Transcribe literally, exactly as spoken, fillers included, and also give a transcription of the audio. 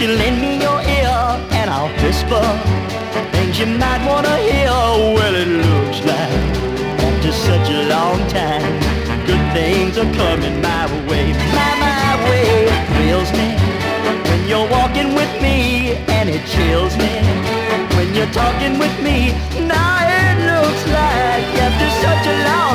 you lend me your ear and I'll whisper things you might want to hear? Well, it looks like after such a long time, good things are coming my way. My, my way. It thrills me when you're walking with me, and it chills me when you're talking with me. Now it looks like after such a long